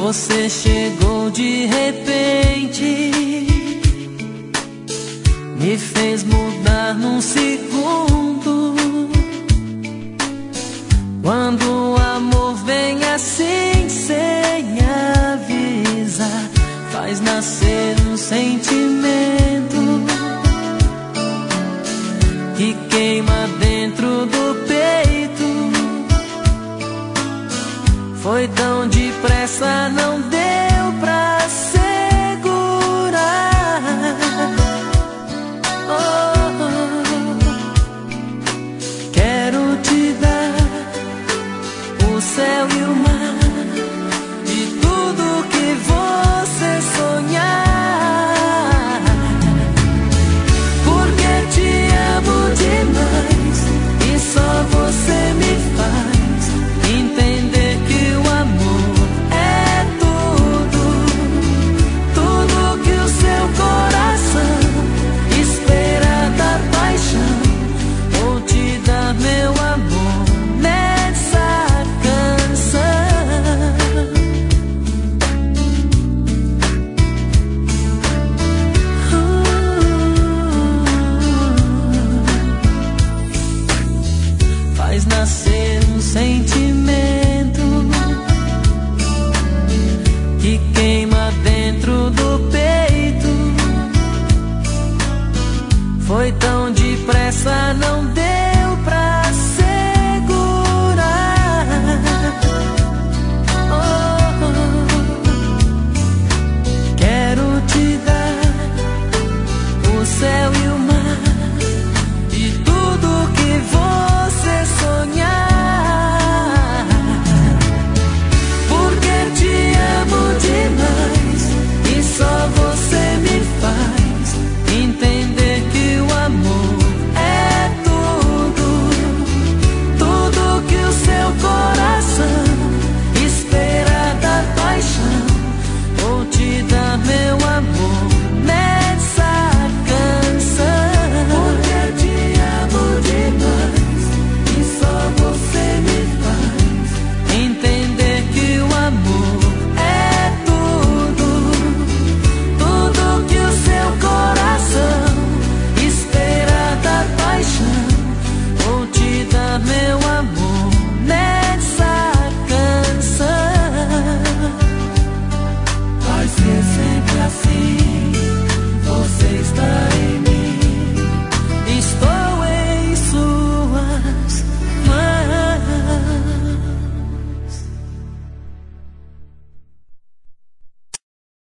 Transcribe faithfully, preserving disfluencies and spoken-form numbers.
Você chegou de repente, me fez mudar num segundo. Quando o amor vem assim sem avisar, faz nascer um sentimento que queima dentro do peito. Foi tão depressa, não deu pra segurar. Oh, quero te dar o céu e o mar, de tudo que você sonhar, porque te amo demais e só você me faz entender que o amor é tudo, tudo que o seu coração espera da paixão. Vou te dar meu amor nessa canção. uh, Faz nascer um sentimento que queima dentro do peito. Foi tão depressa, não deu